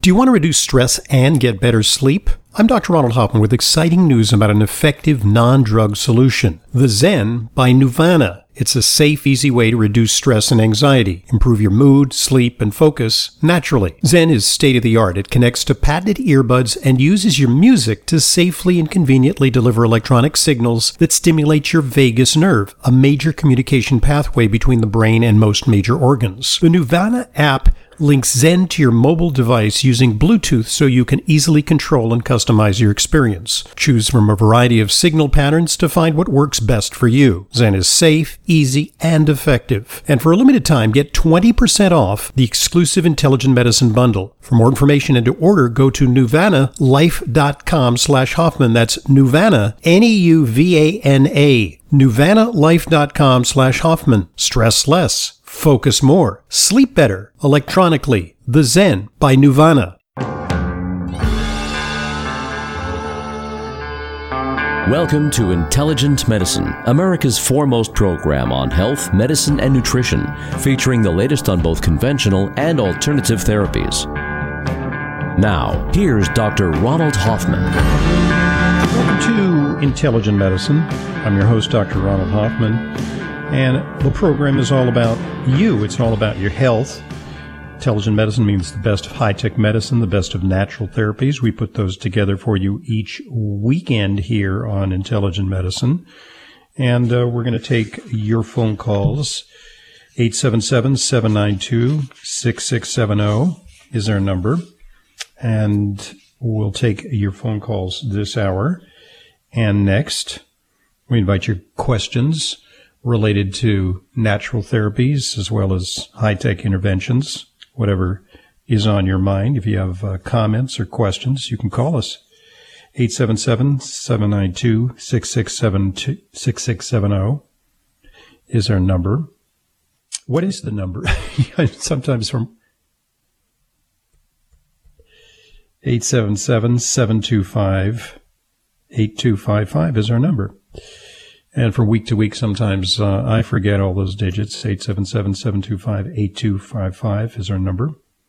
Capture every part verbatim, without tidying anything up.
Do you want to reduce stress and get better sleep? I'm Doctor Ronald Hoffman with exciting news about an effective non-drug solution, the Zen by Nuvana. It's a safe, easy way to reduce stress and anxiety, improve your mood, sleep, and focus naturally. Zen is state-of-the-art. It connects to patented earbuds and uses your music to safely and conveniently deliver electronic signals that stimulate your vagus nerve, a major communication pathway between the brain and most major organs. The Nuvana app links Zen to your mobile device using Bluetooth so you can easily control and customize your experience. Choose from a variety of signal patterns to find what works best for you. Zen is safe, easy, and effective. And for a limited time, get twenty percent off the exclusive Intelligent Medicine bundle. For more information and to order, go to nuvanalife.com slash Hoffman. That's Nuvana, N E U V A N A. nuvanalife.com slash Hoffman. Stress less. Focus more. Sleep better. Electronically. The Zen by Nuvana. Welcome to Intelligent Medicine, America's foremost program on health, medicine, and nutrition, featuring the latest on both conventional and alternative therapies. Now, here's Doctor Ronald Hoffman. Welcome to Intelligent Medicine. I'm your host, Doctor Ronald Hoffman. And the program is all about you. It's all about your health. Intelligent medicine means the best of high-tech medicine, the best of natural therapies. We put those together for you each weekend here on Intelligent Medicine. And uh, we're going to take your phone calls. eight seven seven, seven nine two, six six seven zero is our number. And we'll take your phone calls this hour. And next, we invite your questions related to natural therapies as well as high-tech interventions, whatever is on your mind. If you have uh, comments or questions, you can call us. eight seven seven, seven nine two, six six seven zero is our number. What is the number? Sometimes from eight seven seven, seven two five, eight two five five is our number. And from week to week, sometimes uh, I forget all those digits. eight seven seven, seven two five, eight two five five is our number.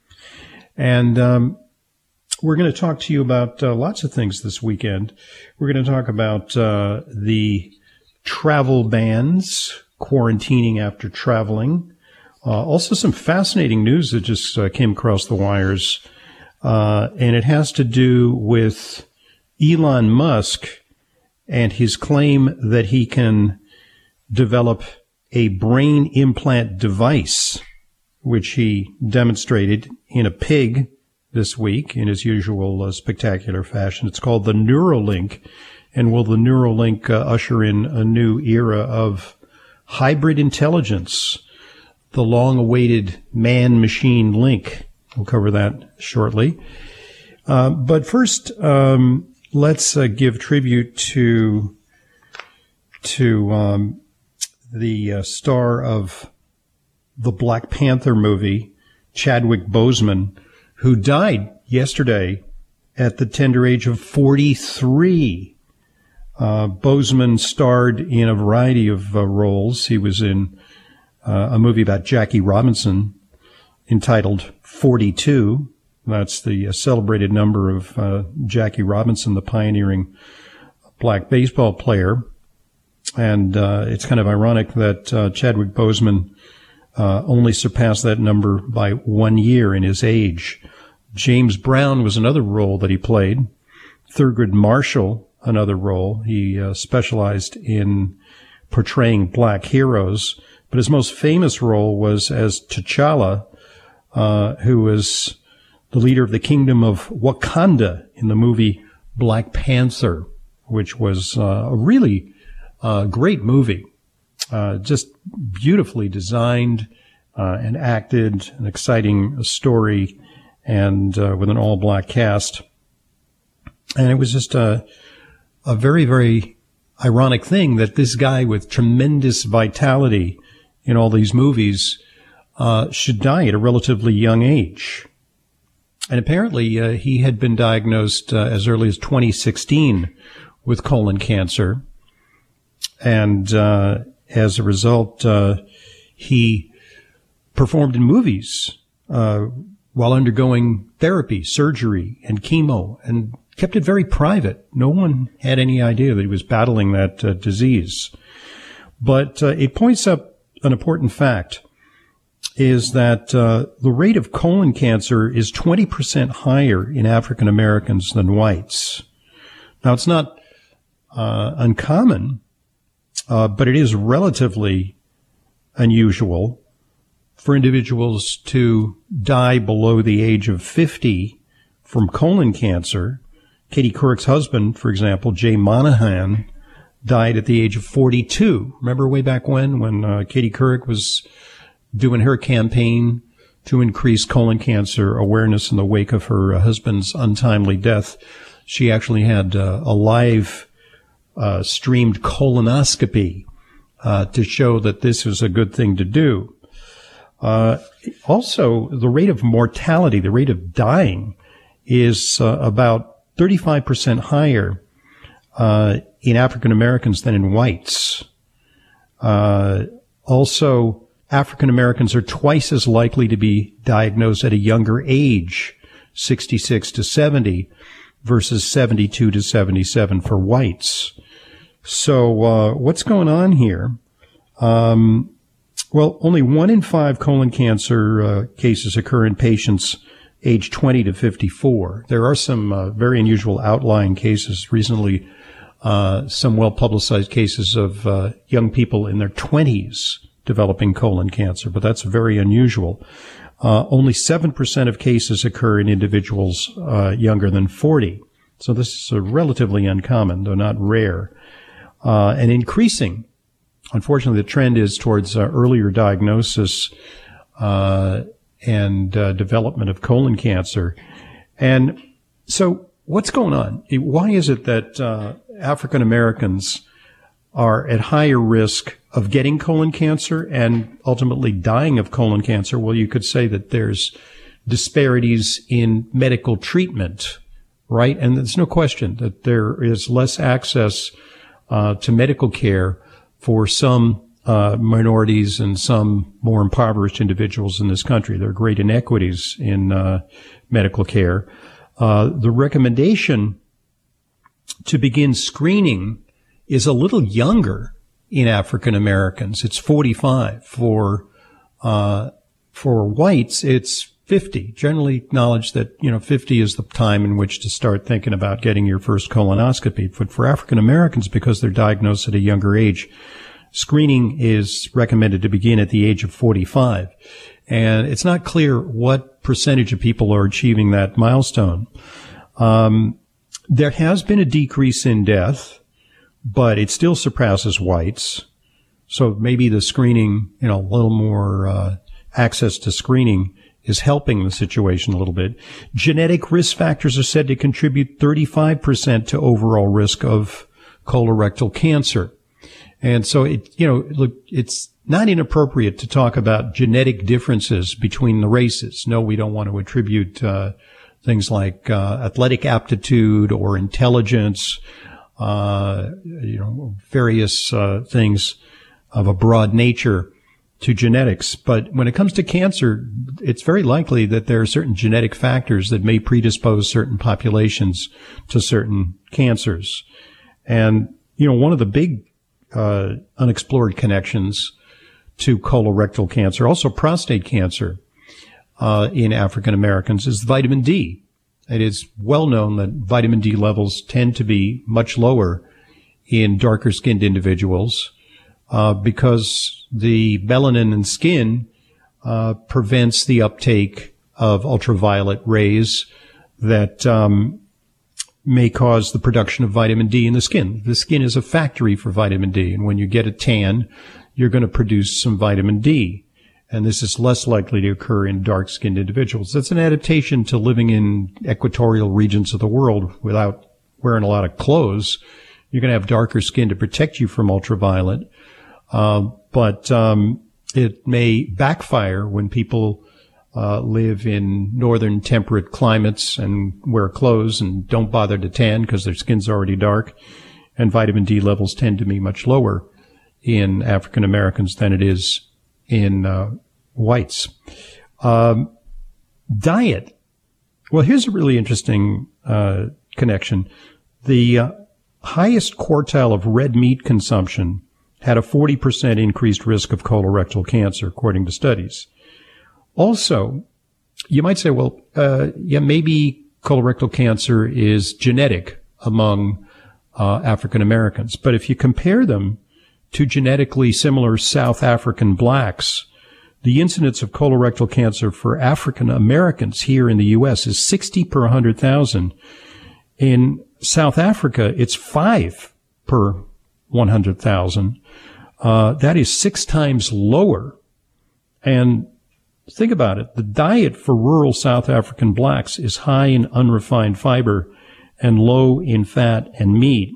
And um, we're going to talk to you about uh, lots of things this weekend. We're going to talk about uh, the travel bans, quarantining after traveling. Uh, also some fascinating news that just uh, came across the wires. Uh, and it has to do with Elon Musk and his claim that he can develop a brain implant device, which he demonstrated in a pig this week in his usual uh, spectacular fashion. It's called the Neuralink. And will the Neuralink uh, usher in a new era of hybrid intelligence, the long-awaited man-machine link? We'll cover that shortly. Uh, but first, um, let's uh, give tribute to to um, the uh, star of the Black Panther movie, Chadwick Boseman, who died yesterday at the tender age of forty-three. Uh, Boseman starred in a variety of uh, roles. He was in uh, a movie about Jackie Robinson entitled forty-two. That's the uh, celebrated number of uh, Jackie Robinson, the pioneering black baseball player. And uh, it's kind of ironic that uh, Chadwick Boseman uh, only surpassed that number by one year in his age. James Brown was another role that he played. Thurgood Marshall, another role. He uh, specialized in portraying black heroes. But his most famous role was as T'Challa, uh, who was the leader of the kingdom of Wakanda in the movie Black Panther, which was uh, a really uh, great movie, uh, just beautifully designed uh, and acted, an exciting story, and uh, with an all-black cast. And it was just a, a very, very ironic thing that this guy with tremendous vitality in all these movies uh, should die at a relatively young age. And apparently uh, he had been diagnosed uh, as early as twenty sixteen with colon cancer. And uh, as a result, uh, he performed in movies uh, while undergoing therapy, surgery, and chemo, and kept it very private. No one had any idea that he was battling that uh, disease. But uh, it points up an important fact, is that uh, the rate of colon cancer is twenty percent higher in African Americans than whites. Now, it's not uh, uncommon, uh, but it is relatively unusual for individuals to die below the age of fifty from colon cancer. Katie Couric's husband, for example, Jay Monahan, died at the age of forty-two. Remember way back when, when uh, Katie Couric was doing her campaign to increase colon cancer awareness in the wake of her uh, husband's untimely death? She actually had uh, a live uh, streamed colonoscopy uh, to show that this is a good thing to do. Uh, also, the rate of mortality, the rate of dying, is uh, about thirty-five percent higher uh, in African Americans than in whites. Uh, also, African Americans are twice as likely to be diagnosed at a younger age, sixty-six to seventy, versus seventy-two to seventy-seven for whites. So, uh, what's going on here? Um, well, only one in five colon cancer uh, cases occur in patients age twenty to fifty-four. There are some uh, very unusual outlying cases. Recently, uh, some well-publicized cases of uh, young people in their twenties developing colon cancer, but that's very unusual. Uh, only seven percent of cases occur in individuals uh, younger than forty. So this is uh, relatively uncommon, though not rare, uh, and increasing. Unfortunately, the trend is towards uh, earlier diagnosis uh, and uh, development of colon cancer. And so what's going on? Why is it that uh, African Americans are at higher risk of getting colon cancer and ultimately dying of colon cancer? Well, you could say that there's disparities in medical treatment, right? And there's no question that there is less access uh, to medical care for some uh, minorities and some more impoverished individuals in this country. There are great inequities in uh, medical care. Uh, the recommendation to begin screening is a little younger in African Americans. It's forty-five. For uh, for whites, it's fifty. Generally acknowledged that, you know, fifty is the time in which to start thinking about getting your first colonoscopy. But for African Americans, because they're diagnosed at a younger age, screening is recommended to begin at the age of forty-five. And it's not clear what percentage of people are achieving that milestone. Um, there has been a decrease in death, but it still surpasses whites. So maybe the screening, you know, a little more uh, access to screening is helping the situation a little bit. Genetic risk factors are said to contribute thirty-five percent to overall risk of colorectal cancer. And so, it, you know, look, it's not inappropriate to talk about genetic differences between the races. No, we don't want to attribute uh, things like uh, athletic aptitude or intelligence, uh, you know, various uh, things of a broad nature to genetics. But when it comes to cancer, it's very likely that there are certain genetic factors that may predispose certain populations to certain cancers. And, you know, one of the big uh, unexplored connections to colorectal cancer, also prostate cancer, uh, in African Americans is vitamin D. It is well known that vitamin D levels tend to be much lower in darker skinned individuals, uh, because the melanin in skin, uh, prevents the uptake of ultraviolet rays that, um, may cause the production of vitamin D in the skin. The skin is a factory for vitamin D, and when you get a tan, you're going to produce some vitamin D. And this is less likely to occur in dark-skinned individuals. That's an adaptation to living in equatorial regions of the world without wearing a lot of clothes. You're going to have darker skin to protect you from ultraviolet. Uh, but um, it may backfire when people uh, live in northern temperate climates and wear clothes and don't bother to tan because their skin's already dark. And vitamin D levels tend to be much lower in African Americans than it is in uh, whites. Um, Diet. Well, here's a really interesting uh, connection. The uh, highest quartile of red meat consumption had a forty percent increased risk of colorectal cancer, according to studies. Also, you might say, well, uh, yeah, maybe colorectal cancer is genetic among uh, African Americans. But if you compare them to genetically similar South African blacks, the incidence of colorectal cancer for African Americans here in the U S is sixty per one hundred thousand. In South Africa, it's five per one hundred thousand. Uh, that is six times lower. And think about it. The diet for rural South African blacks is high in unrefined fiber and low in fat and meat.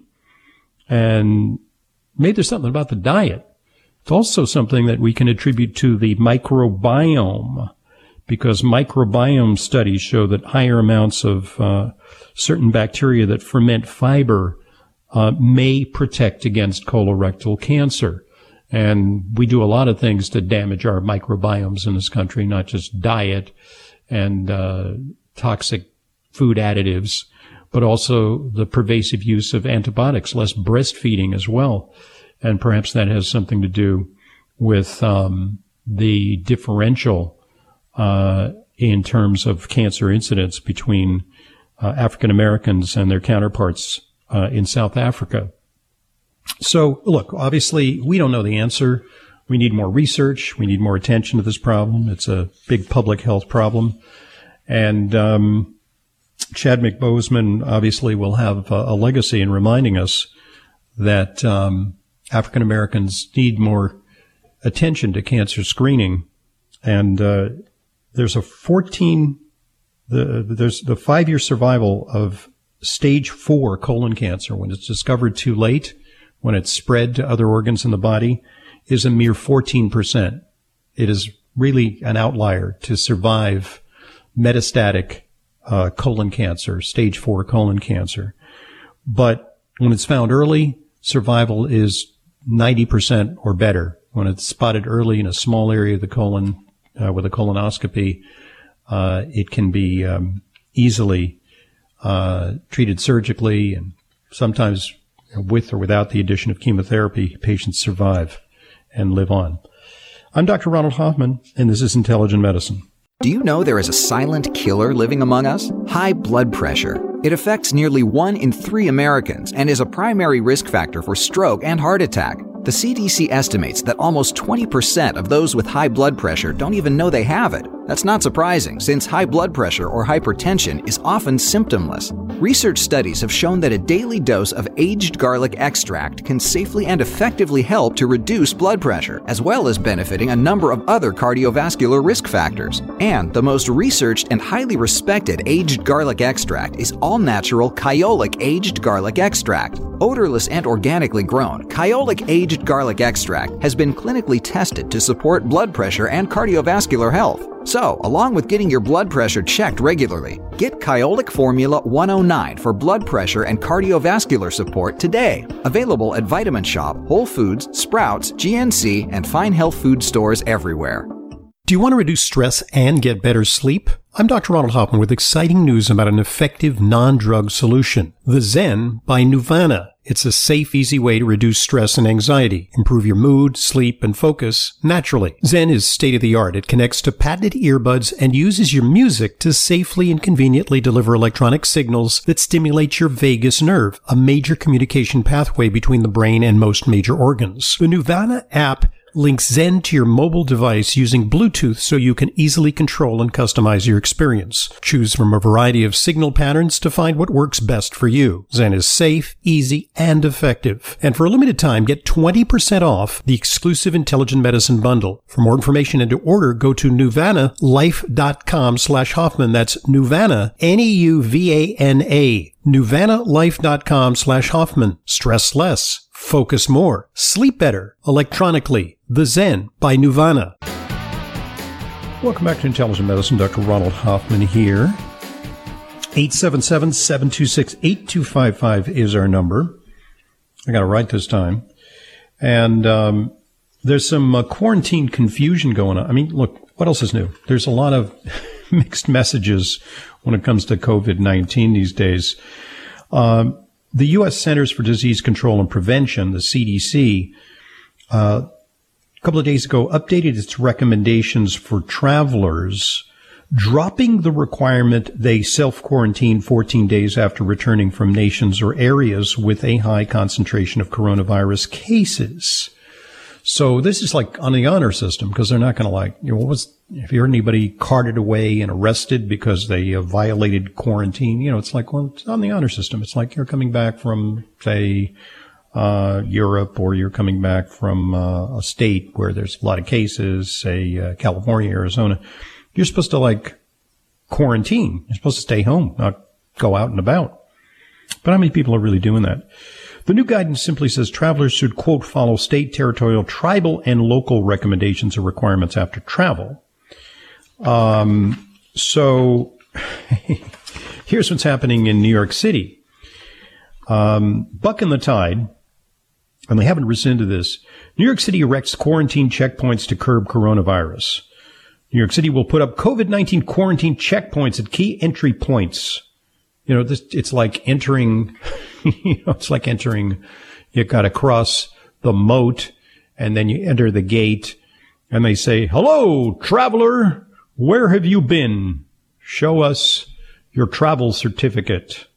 And maybe there's something about the diet. It's also something that we can attribute to the microbiome, because microbiome studies show that higher amounts of uh, certain bacteria that ferment fiber uh, may protect against colorectal cancer. And we do a lot of things to damage our microbiomes in this country, not just diet and uh, toxic food additives, but also the pervasive use of antibiotics, less breastfeeding as well. And perhaps that has something to do with um, the differential uh, in terms of cancer incidence between uh, African Americans and their counterparts uh, in South Africa. So, look, obviously, we don't know the answer. We need more research. We need more attention to this problem. It's a big public health problem. And um, Chadwick Boseman obviously will have a, a legacy in reminding us that um, African Americans need more attention to cancer screening. And uh, there's a fourteen, the, there's the five-year survival of stage four colon cancer when it's discovered too late, when it's spread to other organs in the body, is a mere fourteen percent. It is really an outlier to survive metastatic uh, colon cancer, stage four colon cancer. But when it's found early, survival is ninety percent or better. When it's spotted early in a small area of the colon uh, with a colonoscopy, uh, it can be um, easily uh, treated surgically, and sometimes with or without the addition of chemotherapy, patients survive and live on. I'm Doctor Ronald Hoffman, and this is Intelligent Medicine. Do you know there is a silent killer living among us? High blood pressure. It affects nearly one in three Americans and is a primary risk factor for stroke and heart attack. The C D C estimates that almost twenty percent of those with high blood pressure don't even know they have it. That's not surprising, since high blood pressure or hypertension is often symptomless. Research studies have shown that a daily dose of aged garlic extract can safely and effectively help to reduce blood pressure, as well as benefiting a number of other cardiovascular risk factors. And the most researched and highly respected aged garlic extract is all-natural Kyolic aged garlic extract. Odorless and organically grown, Kyolic aged garlic extract has been clinically tested to support blood pressure and cardiovascular health. So, along with getting your blood pressure checked regularly, get Kyolic Formula one oh nine for blood pressure and cardiovascular support today. Available at Vitamin Shop, Whole Foods, Sprouts, G N C, and fine health food stores everywhere. Do you want to reduce stress and get better sleep? I'm Doctor Ronald Hoffman with exciting news about an effective non-drug solution, the Zen by Nuvana. It's a safe, easy way to reduce stress and anxiety, improve your mood, sleep, and focus naturally. Zen is state-of-the-art. It connects to patented earbuds and uses your music to safely and conveniently deliver electronic signals that stimulate your vagus nerve, a major communication pathway between the brain and most major organs. The Nuvana app links Zen to your mobile device using Bluetooth so you can easily control and customize your experience. Choose from a variety of signal patterns to find what works best for you. Zen is safe, easy, and effective. And for a limited time, get twenty percent off the exclusive Intelligent Medicine bundle. For more information and to order, go to nuvanalife.com slash Hoffman. That's Nuvana, N E U V A N A. nuvanalife.com slash Hoffman. Stress less. Focus more. Sleep better. Electronically. The Zen by Nuvana. Welcome back to Intelligent Medicine. Doctor Ronald Hoffman here. eight seven seven, seven two six, eight two five five is our number. I got it right this time. And um, there's some uh, quarantine confusion going on. I mean, look, what else is new? There's a lot of mixed messages when it comes to COVID nineteen these days. Um, the U S Centers for Disease Control and Prevention, the C D C, uh, a couple of days ago updated its recommendations for travelers, dropping the requirement they self-quarantine fourteen days after returning from nations or areas with a high concentration of coronavirus cases. So this is like on the honor system, because they're not going to like, you know, what was, if you heard anybody carted away and arrested because they uh, violated quarantine, you know, it's like, well, it's on the honor system. It's like you're coming back from, say, uh, Europe, or you're coming back from uh, a state where there's a lot of cases, say, uh, California, Arizona. You're supposed to like quarantine. You're supposed to stay home, not go out and about. But how many people are really doing that? The new guidance simply says travelers should, quote, follow state, territorial, tribal, and local recommendations or requirements after travel. Um, so here's what's happening in New York City. Um, bucking the tide, and they haven't rescinded this. New York City erects quarantine checkpoints to curb coronavirus. New York City will put up COVID nineteen quarantine checkpoints at key entry points. You know, this, it's like entering, you know, it's like entering, you got to cross the moat, and then you enter the gate, and they say, hello, traveler, where have you been? Show us your travel certificate.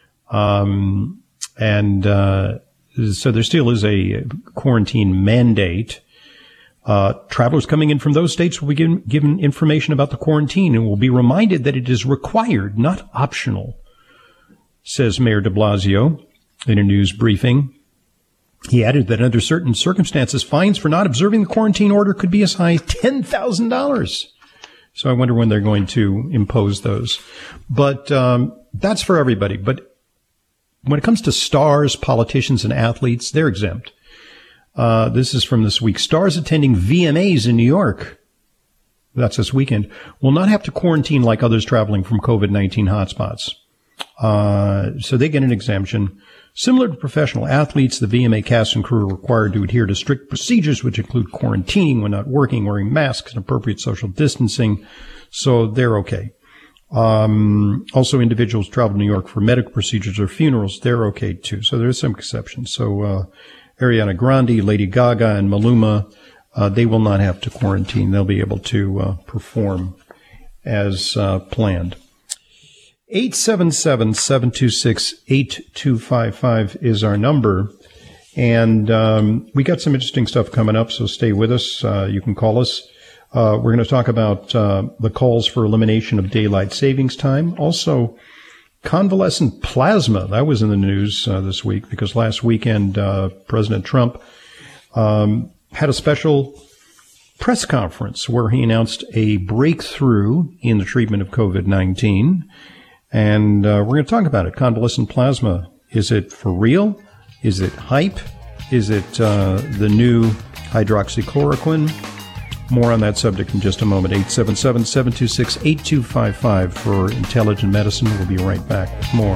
Um, and, uh, so there still is a quarantine mandate. Uh, travelers coming in from those states will be given, given information about the quarantine and will be reminded that it is required, not optional, says Mayor de Blasio in a news briefing. He added that under certain circumstances, fines for not observing the quarantine order could be as high as ten thousand dollars. So I wonder when they're going to impose those. But um, that's for everybody. But when it comes to stars, politicians, and athletes, they're exempt. Uh, this is from this week. Stars attending V M As in New York, that's this weekend, will not have to quarantine like others traveling from COVID nineteen hotspots. Uh, so they get an exemption. Similar to professional athletes, the V M A cast and crew are required to adhere to strict procedures, which include quarantining when not working, wearing masks, and appropriate social distancing. So they're okay. Um, also, individuals travel to New York for medical procedures or funerals, they're okay too. So there's some exceptions. So, uh, Ariana Grande, Lady Gaga, and Maluma, uh, they will not have to quarantine. They'll be able to uh, perform as uh, planned. eight seven seven, seven two six, eight two five five is our number. And um, we got some interesting stuff coming up, so stay with us. Uh, you can call us. Uh, we're going to talk about uh, the calls for elimination of daylight savings time. Also, convalescent plasma, that was in the news uh, this week because last weekend uh, President Trump um, had a special press conference where he announced a breakthrough in the treatment of COVID nineteen. And uh, we're going to talk about it. Convalescent plasma. Is it for real? Is it hype? Is it uh, the new hydroxychloroquine? More on that subject in just a moment. eight seven seven, seven two six, eight two five five for Intelligent Medicine. We'll be right back with more.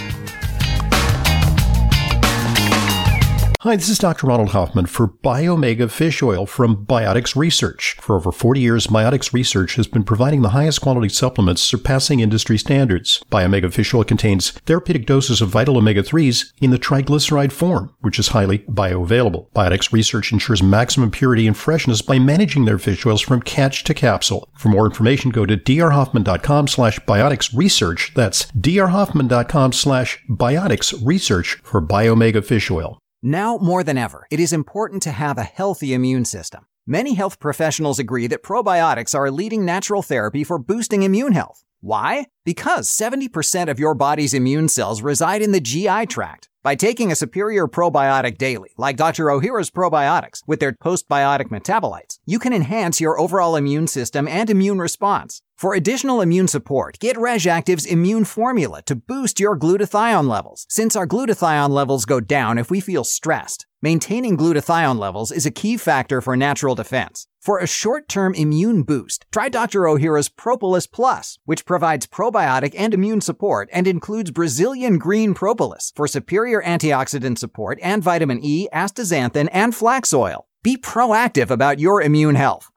Hi, this is Doctor Ronald Hoffman for Biomega Fish Oil from Biotics Research. For over forty years, Biotics Research has been providing the highest quality supplements surpassing industry standards. Biomega Fish Oil contains therapeutic doses of vital omega threes in the triglyceride form, which is highly bioavailable. Biotics Research ensures maximum purity and freshness by managing their fish oils from catch to capsule. For more information, go to drhoffman.com slash biotics research. That's drhoffman.com slash biotics research for Biomega Fish Oil. Now more than ever, it is important to have a healthy immune system. Many health professionals agree that probiotics are a leading natural therapy for boosting immune health. Why? Because seventy percent of your body's immune cells reside in the G I tract. By taking a superior probiotic daily, like Doctor Ohhira's probiotics, with their postbiotic metabolites, you can enhance your overall immune system and immune response. For additional immune support, get RegActive's immune formula to boost your glutathione levels, since our glutathione levels go down if we feel stressed. Maintaining glutathione levels is a key factor for natural defense. For a short-term immune boost, try Doctor Ohhira's Propolis Plus, which provides probiotic and immune support and includes Brazilian green propolis for superior antioxidant support and vitamin E, astaxanthin, and flax oil. Be proactive about your immune health.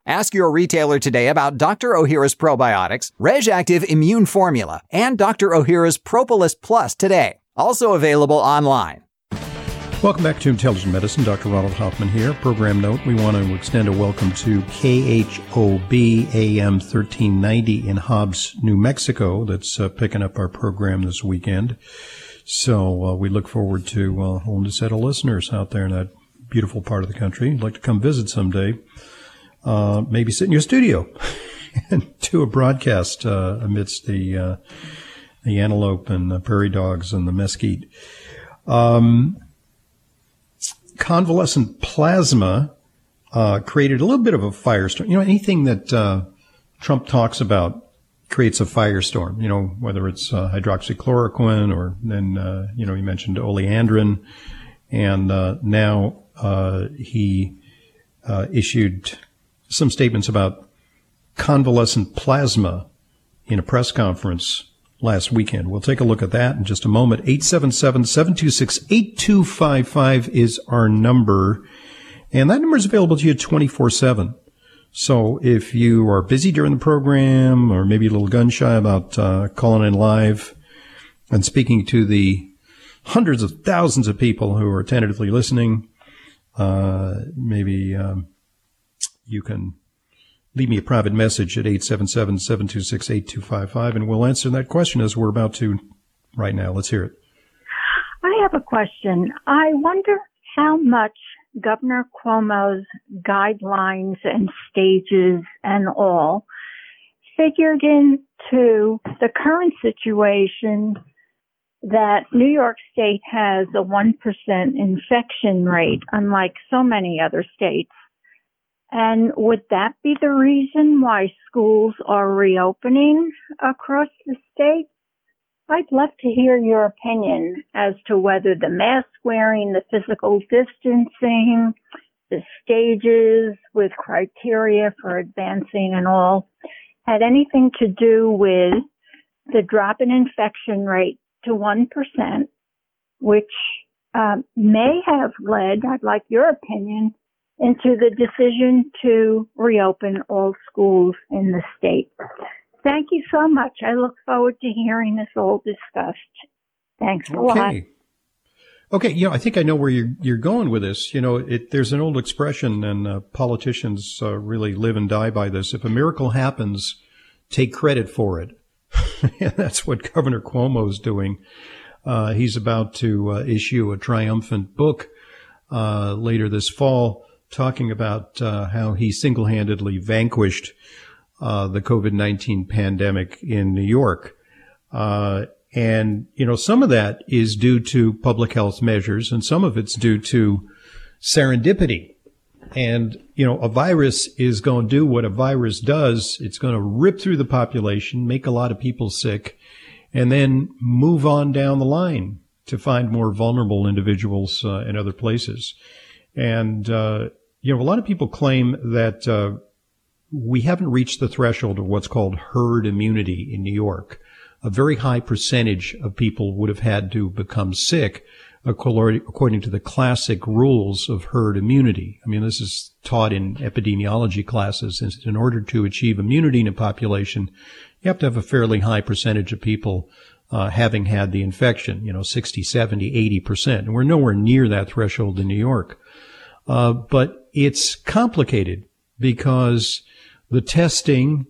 Ask your retailer today about Doctor Ohhira's Probiotics, RegActive Immune Formula, and Doctor Ohhira's Propolis Plus today. Also available online. Welcome back to Intelligent Medicine. Doctor Ronald Hoffman here. Program note, we want to extend a welcome to K H O B A M thirteen ninety in Hobbs, New Mexico. That's uh, picking up our program this weekend. So uh, we look forward to uh, a whole new set of listeners out there in that beautiful part of the country. I'd like to come visit someday. Uh, maybe sit in your studio and do a broadcast uh, amidst the uh, the antelope and the prairie dogs and the mesquite. Um Convalescent plasma uh, created a little bit of a firestorm. You know, anything that uh, Trump talks about creates a firestorm, you know, whether it's uh, hydroxychloroquine or then, uh, you know, he mentioned oleandrin. And uh, now uh, he uh, issued some statements about convalescent plasma in a press conference last weekend. We'll take a look at that in just a moment. eight seven seven, seven two six, eight two five five is our number, and that number is available to you twenty-four seven. So if you are busy during the program or maybe a little gun-shy about uh, calling in live and speaking to the hundreds of thousands of people who are tentatively listening, uh, maybe um, you can leave me a private message at eight seven seven, seven two six, eight two five five, and we'll answer that question as we're about to right now. Let's hear it. I have a question. I wonder how much Governor Cuomo's guidelines and stages and all figured into the current situation that New York State has a one percent infection rate, unlike so many other states. And would that be the reason why schools are reopening across the state? I'd love to hear your opinion as to whether the mask wearing, the physical distancing, the stages with criteria for advancing and all had anything to do with the drop in infection rate to one percent, which um, may have led, I'd like your opinion, into the decision to reopen all schools in the state. Thank you so much. I look forward to hearing this all discussed. Thanks a lot. Okay. Okay, you know, I think I know where you're you're going with this. You know, it, there's an old expression, and uh, politicians uh, really live and die by this. If a miracle happens, take credit for it. And that's what Governor Cuomo's doing. Uh, he's about to uh, issue a triumphant book uh, later this fall, talking about uh, how he single-handedly vanquished uh, the COVID nineteen pandemic in New York. Uh, and, you know, some of that is due to public health measures, and some of it's due to serendipity. And, you know, a virus is going to do what a virus does. It's going to rip through the population, make a lot of people sick, and then move on down the line to find more vulnerable individuals uh, in other places. And, uh, you know, a lot of people claim that uh, we haven't reached the threshold of what's called herd immunity in New York. A very high percentage of people would have had to become sick according to the classic rules of herd immunity. I mean, this is taught in epidemiology classes. In order to achieve immunity in a population, you have to have a fairly high percentage of people uh, having had the infection, you know, sixty, seventy, eighty percent. And we're nowhere near that threshold in New York. Uh, but it's complicated because the testing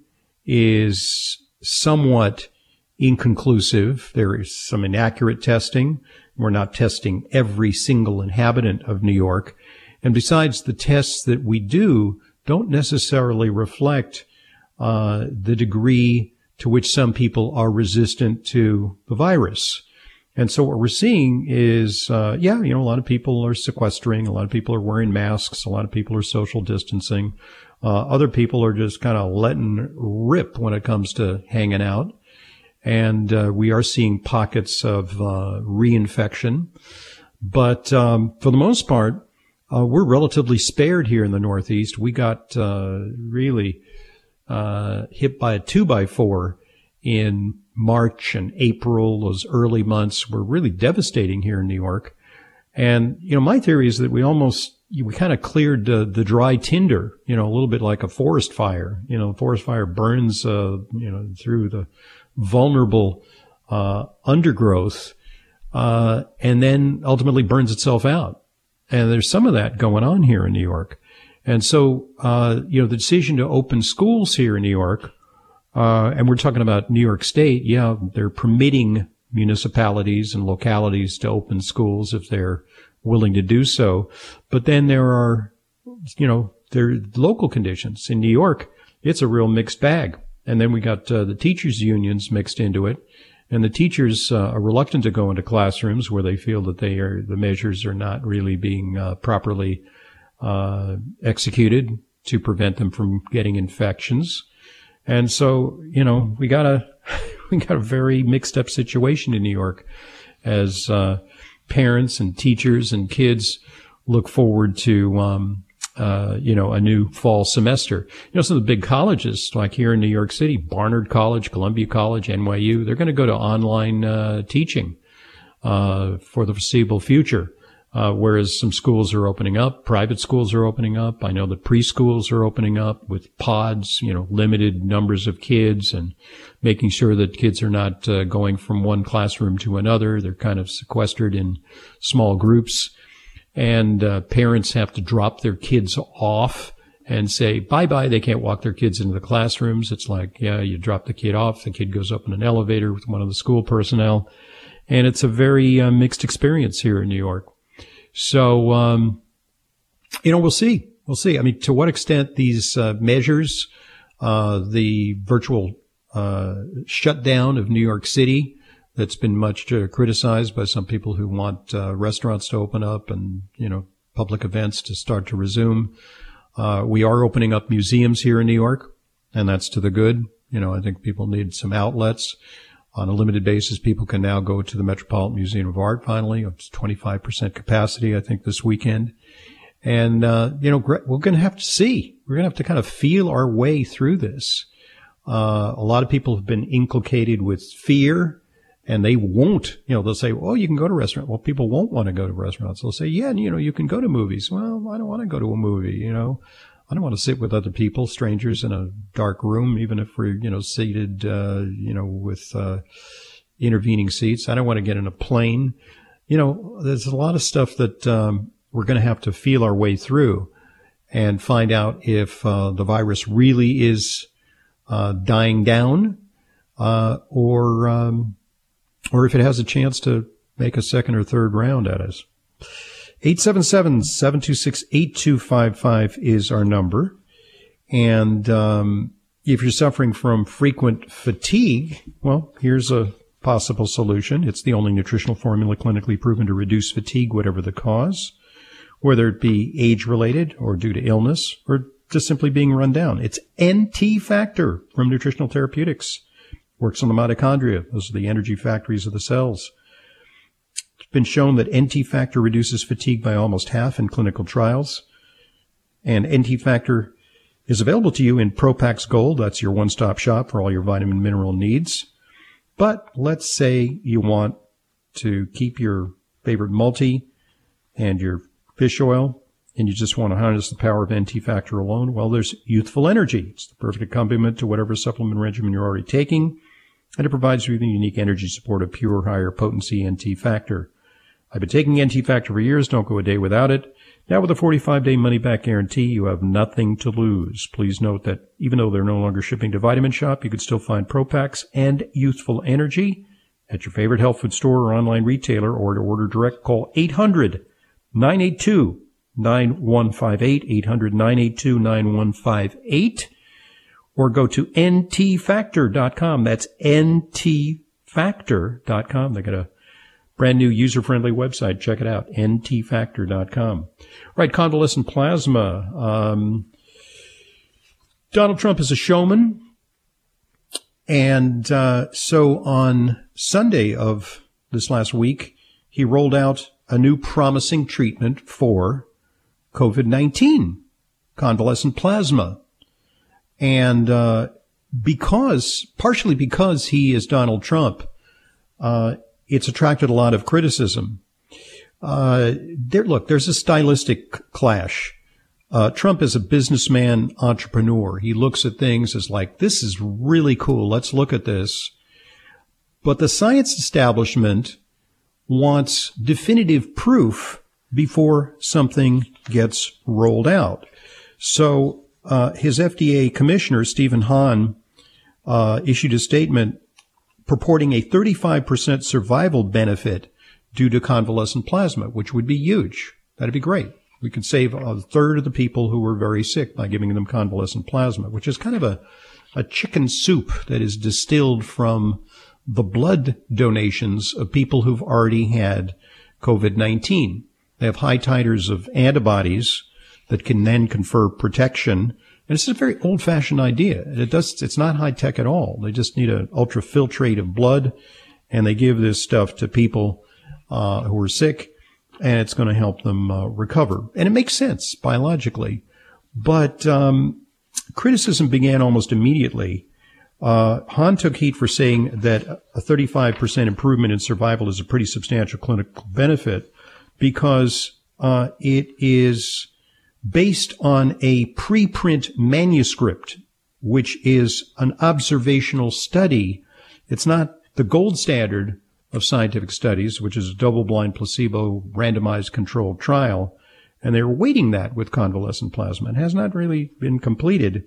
is somewhat inconclusive. There is some inaccurate testing. We're not testing every single inhabitant of New York. And besides, the tests that we do don't necessarily reflect uh, the degree to which some people are resistant to the virus. And so what we're seeing is, uh, yeah, you know, a lot of people are sequestering. A lot of people are wearing masks. A lot of people are social distancing. Uh, other people are just kind of letting rip when it comes to hanging out. And uh, we are seeing pockets of uh, reinfection. But um, for the most part, uh, we're relatively spared here in the Northeast. We got uh, really uh, hit by a two-by-four in March and April. Those early months were really devastating here in New York. And, you know, my theory is that we almost, we kind of cleared uh, the dry tinder, you know, a little bit like a forest fire. You know, the forest fire burns, uh, you know, through the vulnerable uh, undergrowth, uh, and then ultimately burns itself out. And there's some of that going on here in New York. And so, uh, you know, the decision to open schools here in New York, uh, and we're talking about New York State, yeah, they're permitting municipalities and localities to open schools if they're willing to do so. But then there are, you know, there are local conditions. In New York, it's a real mixed bag. And then we got uh, the teachers' unions mixed into it. And the teachers uh, are reluctant to go into classrooms where they feel that they are, the measures are not really being uh, properly uh, executed to prevent them from getting infections. And so, you know, we got a, we got a very mixed up situation in New York as, uh, parents and teachers and kids look forward to, um, uh, you know, a new fall semester. You know, some of the big colleges, like here in New York City, Barnard College, Columbia College, N Y U, they're going to go to online, uh, teaching, uh, for the foreseeable future. Uh, whereas some schools are opening up, private schools are opening up. I know the preschools are opening up with pods, you know, limited numbers of kids and making sure that kids are not uh, going from one classroom to another. They're kind of sequestered in small groups. And uh, parents have to drop their kids off and say bye-bye. They can't walk their kids into the classrooms. It's like, yeah, you drop the kid off. The kid goes up in an elevator with one of the school personnel. And it's a very uh, mixed experience here in New York. So, um, you know, we'll see. We'll see. I mean, to what extent these uh, measures, uh, the virtual uh, shutdown of New York City that's been much uh, criticized by some people who want uh, restaurants to open up and, you know, public events to start to resume. Uh, we are opening up museums here in New York, and that's to the good. You know, I think people need some outlets. On a limited basis, people can now go to the Metropolitan Museum of Art finally. It's twenty-five percent capacity, I think, this weekend. And, uh, you know, we're going to have to see. We're going to have to kind of feel our way through this. Uh, a lot of people have been inculcated with fear, and they won't. You know, they'll say, oh, you can go to restaurants. Well, people won't want to go to restaurants. They'll say, yeah, you know, you can go to movies. Well, I don't want to go to a movie, you know. I don't want to sit with other people, strangers in a dark room, even if we're, you know, seated, uh, you know, with, uh, intervening seats. I don't want to get in a plane. You know, there's a lot of stuff that, um, we're going to have to feel our way through and find out if, uh, the virus really is, uh, dying down, uh, or, um, or if it has a chance to make a second or third round at us. eight seven seven, seven two six, eight two five five is our number. And um, if you're suffering from frequent fatigue, well, here's a possible solution. It's the only nutritional formula clinically proven to reduce fatigue, whatever the cause, whether it be age-related or due to illness or just simply being run down. It's N T Factor from Nutritional Therapeutics. Works on the mitochondria. Those are the energy factories of the cells. It's been shown that N T Factor reduces fatigue by almost half in clinical trials. And N T Factor is available to you in Propax Gold. That's your one-stop shop for all your vitamin mineral needs. But let's say you want to keep your favorite multi and your fish oil, and you just want to harness the power of N T Factor alone. Well, there's Youthful Energy. It's the perfect accompaniment to whatever supplement regimen you're already taking, and it provides you with the unique energy support of pure, higher potency N T Factor. I've been taking N T Factor for years. Don't go a day without it. Now with a forty-five day money-back guarantee, you have nothing to lose. Please note that even though they're no longer shipping to Vitamin Shop, you can still find Propax and Youthful Energy at your favorite health food store or online retailer, or to order direct, call eight hundred, nine eight two, nine one five eight, eight hundred, nine eight two, nine one five eight, or go to N T factor dot com. That's N T factor dot com. They got a brand new user-friendly website. Check it out, N T factor dot com. Right, convalescent plasma. Um, Donald Trump is a showman. And uh, so on Sunday of this last week, he rolled out a new promising treatment for COVID nineteen, convalescent plasma. And uh, because, partially because he is Donald Trump, uh, it's attracted a lot of criticism. Uh, there, look, there's a stylistic clash. Uh, Trump is a businessman entrepreneur. He looks at things as like, this is really cool. Let's look at this. But the science establishment wants definitive proof before something gets rolled out. So uh, his F D A commissioner, Stephen Hahn, uh, issued a statement purporting a thirty-five percent survival benefit due to convalescent plasma, which would be huge. That'd be great. We could save a third of the people who were very sick by giving them convalescent plasma, which is kind of a, a chicken soup that is distilled from the blood donations of people who've already had COVID nineteen. They have high titers of antibodies that can then confer protection. And it's a very old-fashioned idea. It does, it's not high-tech at all. They just need an ultrafiltrate of blood, and they give this stuff to people uh, who are sick, and it's going to help them uh, recover. And it makes sense biologically. But um, criticism began almost immediately. Uh, Hahn took heat for saying that a thirty-five percent improvement in survival is a pretty substantial clinical benefit because uh, it is based on a preprint manuscript, which is an observational study. It's not the gold standard of scientific studies, which is a double-blind, placebo, randomized controlled trial. And they're awaiting that with convalescent plasma. It has not really been completed.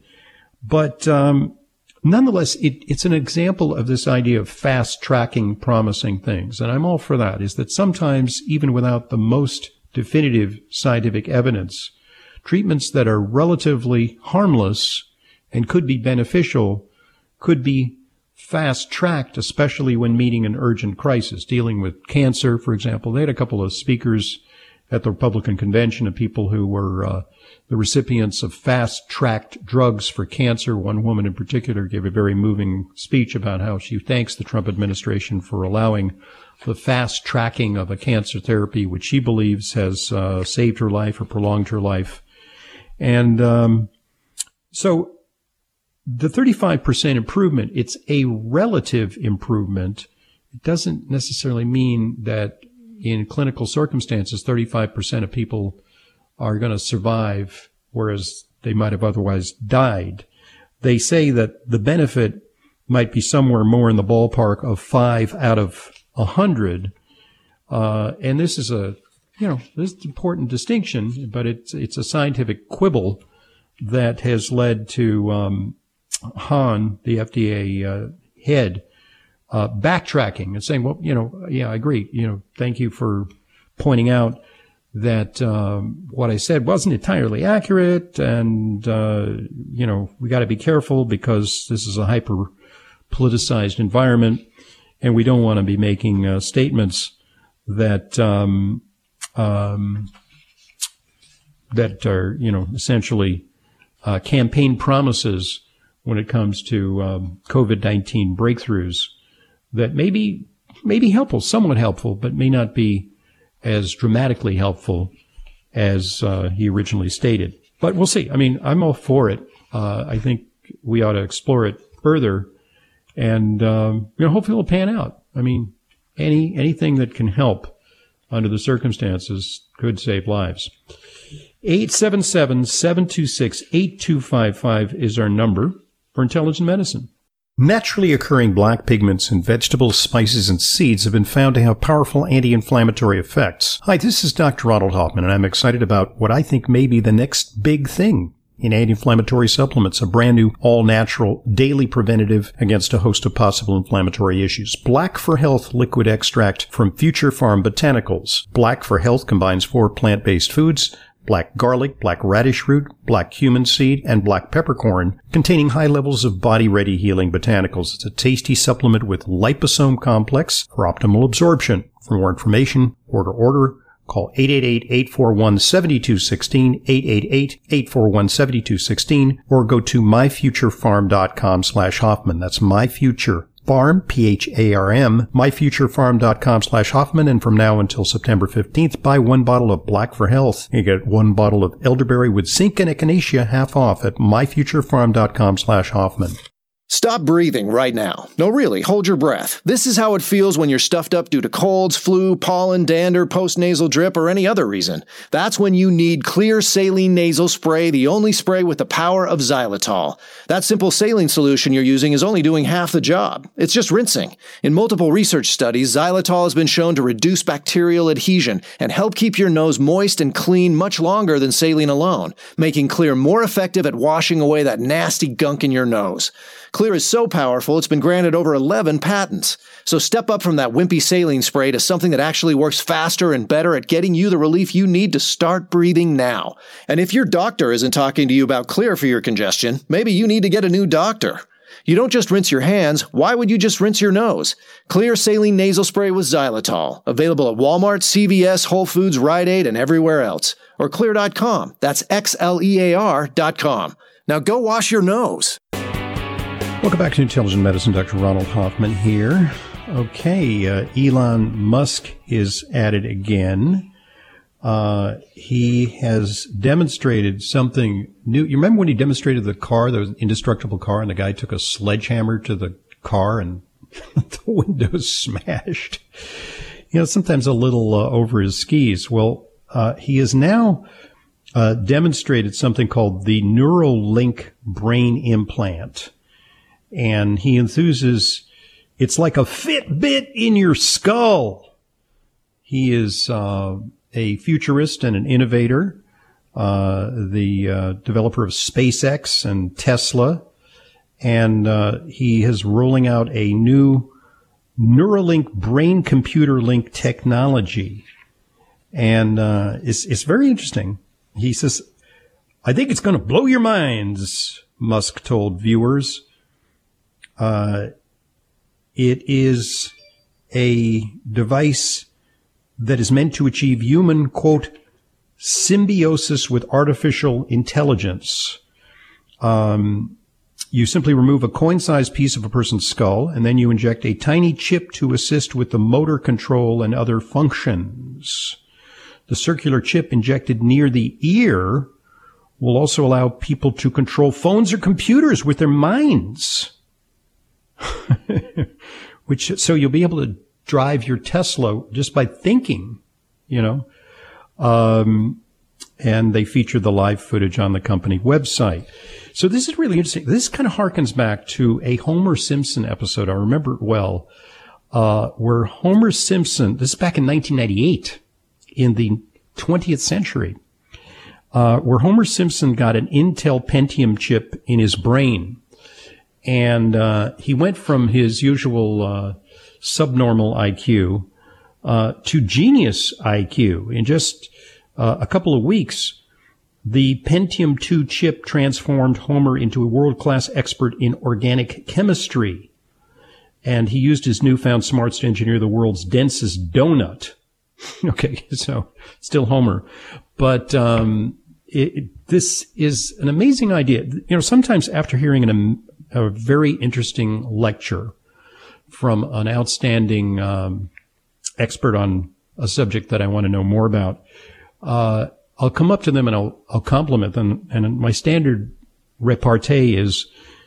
But um, nonetheless, it, it's an example of this idea of fast-tracking promising things. And I'm all for that, is that sometimes, even without the most definitive scientific evidence, treatments that are relatively harmless and could be beneficial could be fast-tracked, especially when meeting an urgent crisis, dealing with cancer, for example. They had a couple of speakers at the Republican convention of people who were uh, the recipients of fast-tracked drugs for cancer. One woman in particular gave a very moving speech about how she thanks the Trump administration for allowing the fast-tracking of a cancer therapy, which she believes has uh, saved her life or prolonged her life. And um, so the thirty-five percent improvement, it's a relative improvement. It doesn't necessarily mean that in clinical circumstances, thirty-five percent of people are going to survive, whereas they might have otherwise died. They say that the benefit might be somewhere more in the ballpark of five out of a hundred. Uh, and this is a, you know, this is an important distinction, but it's, it's a scientific quibble that has led to, um, Hahn, the F D A uh, head, uh, backtracking and saying, well, you know, yeah, I agree. You know, thank you for pointing out that um, what I said wasn't entirely accurate. And, uh, you know, we got to be careful because this is a hyper politicized environment. And we don't want to be making uh, statements that um, um, that are, you know, essentially uh, campaign promises when it comes to um, COVID nineteen breakthroughs that may be, may be helpful, somewhat helpful, but may not be as dramatically helpful as uh, he originally stated. But we'll see. I mean, I'm all for it. Uh, I think we ought to explore it further, and um, you know, hopefully it'll pan out. I mean, any anything that can help under the circumstances could save lives. eight seven seven, seven two six, eight two five five is our number for Intelligent Medicine. Naturally occurring black pigments in vegetables, spices, and seeds have been found to have powerful anti-inflammatory effects. Hi, this is Doctor Ronald Hoffman, and I'm excited about what I think may be the next big thing in anti-inflammatory supplements, a brand new, all-natural, daily preventative against a host of possible inflammatory issues. Black for Health liquid extract from Future Farm Botanicals. Black for Health combines four plant-based foods: black garlic, black radish root, black cumin seed, and black peppercorn, containing high levels of body-ready healing botanicals. It's a tasty supplement with liposome complex for optimal absorption. For more information, order order. Call eight eight eight, eight four one, seven two one six, eight eight eight, eight four one, seven two one six, or go to myfuturefarm.com slash Hoffman. That's myfuturefarm, P H A R M, myfuturefarm.com slash Hoffman. And from now until September fifteenth, buy one bottle of Black for Health. You get one bottle of elderberry with zinc and echinacea half off at myfuturefarm.com slash Hoffman. Stop breathing right now. No, really, hold your breath. This is how it feels when you're stuffed up due to colds, flu, pollen, dander, postnasal drip, or any other reason. That's when you need Xlear Saline Nasal Spray, the only spray with the power of xylitol. That simple saline solution you're using is only doing half the job. It's just rinsing. In multiple research studies, xylitol has been shown to reduce bacterial adhesion and help keep your nose moist and clean much longer than saline alone, making Xlear more effective at washing away that nasty gunk in your nose. Xlear is so powerful, it's been granted over eleven patents. So step up from that wimpy saline spray to something that actually works faster and better at getting you the relief you need to start breathing now. And if your doctor isn't talking to you about Xlear for your congestion, maybe you need to get a new doctor. You don't just rinse your hands. Why would you just rinse your nose? Xlear Saline Nasal Spray with xylitol. Available at Walmart, C V S, Whole Foods, Rite Aid, and everywhere else. Or Xlear dot com. That's X L E A R dot com. Now go wash your nose. Welcome back to Intelligent Medicine. Doctor Ronald Hoffman here. Okay, uh, Elon Musk is at it again. Uh, he has demonstrated something new. You remember when he demonstrated the car, the indestructible car, and the guy took a sledgehammer to the car and the windows smashed? You know, sometimes a little uh, over his skis. Well, uh, he has now uh, demonstrated something called the Neuralink brain implant. And he enthuses, it's like a Fitbit in your skull. He is uh, a futurist and an innovator, uh, the uh, developer of SpaceX and Tesla. And uh, he is rolling out a new Neuralink brain-computer link technology. And uh, it's, it's very interesting. He says, I think it's going to blow your minds, Musk told viewers. Uh, it is a device that is meant to achieve human, quote, symbiosis with artificial intelligence. Um, you simply remove a coin-sized piece of a person's skull, and then you inject a tiny chip to assist with the motor control and other functions. The circular chip injected near the ear will also allow people to control phones or computers with their minds. Which, so you'll be able to drive your Tesla just by thinking, you know. Um, and they feature the live footage on the company website. So this is really interesting. This kind of harkens back to a Homer Simpson episode. I remember it well, uh, where Homer Simpson, this is back in nineteen ninety-eight, in the twentieth century, uh, where Homer Simpson got an Intel Pentium chip in his brain. And uh, he went from his usual uh, subnormal I Q uh, to genius I Q. In just uh, a couple of weeks, the Pentium two chip transformed Homer into a world-class expert in organic chemistry. And he used his newfound smarts to engineer the world's densest donut. Okay, so still Homer. But um, it, it, this is an amazing idea. You know, sometimes after hearing an a very interesting lecture from an outstanding um, expert on a subject that I want to know more about, uh, I'll come up to them and I'll, I'll compliment them. And my standard repartee is,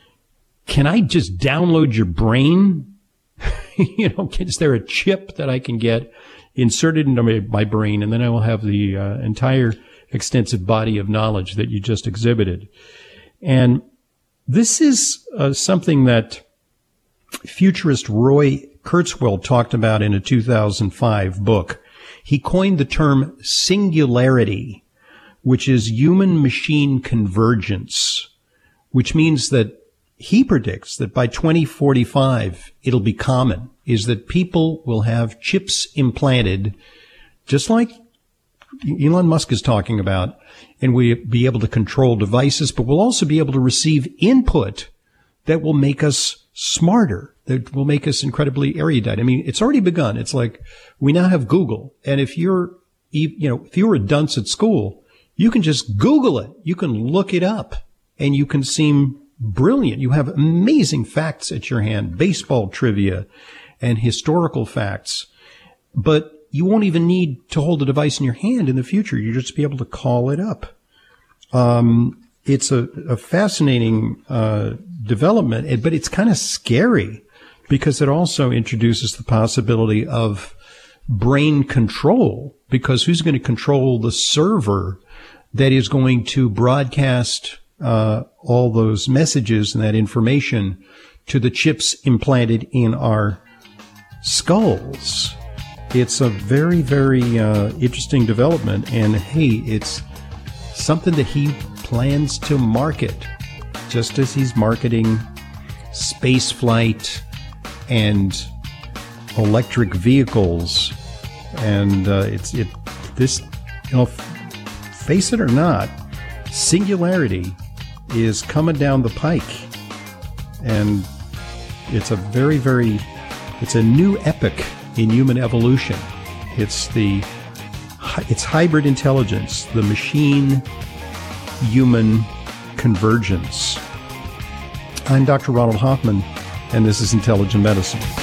can I just download your brain? You know, is there a chip that I can get inserted into my, my brain, and then I will have the uh, entire extensive body of knowledge that you just exhibited. And this is uh, something that futurist Roy Kurzweil talked about in a two thousand five book. He coined the term singularity, which is human-machine convergence, which means that he predicts that by twenty forty-five, it'll be common, is that people will have chips implanted, just like Elon Musk is talking about, and we'll be able to control devices, but we'll also be able to receive input that will make us smarter, that will make us incredibly erudite. I mean, it's already begun. It's like we now have Google, and if you're, you know, if you were a dunce at school, you can just Google it. You can look it up, and you can seem brilliant. You have amazing facts at your hand, baseball trivia and historical facts, but you won't even need to hold a device in your hand in the future. You'll just be able to call it up. Um, it's a, a fascinating uh, development, but it's kind of scary because it also introduces the possibility of brain control, because who's going to control the server that is going to broadcast uh, all those messages and that information to the chips implanted in our skulls? It's a very, very uh, interesting development, and hey, it's something that he plans to market, just as he's marketing space flight and electric vehicles. And uh, it's it this, you know, f- face it or not, singularity is coming down the pike, and it's a very, very, it's a new epoch in human evolution. It's the it's hybrid intelligence, the machine-human convergence. I'm Doctor Ronald Hoffman, and this is Intelligent Medicine.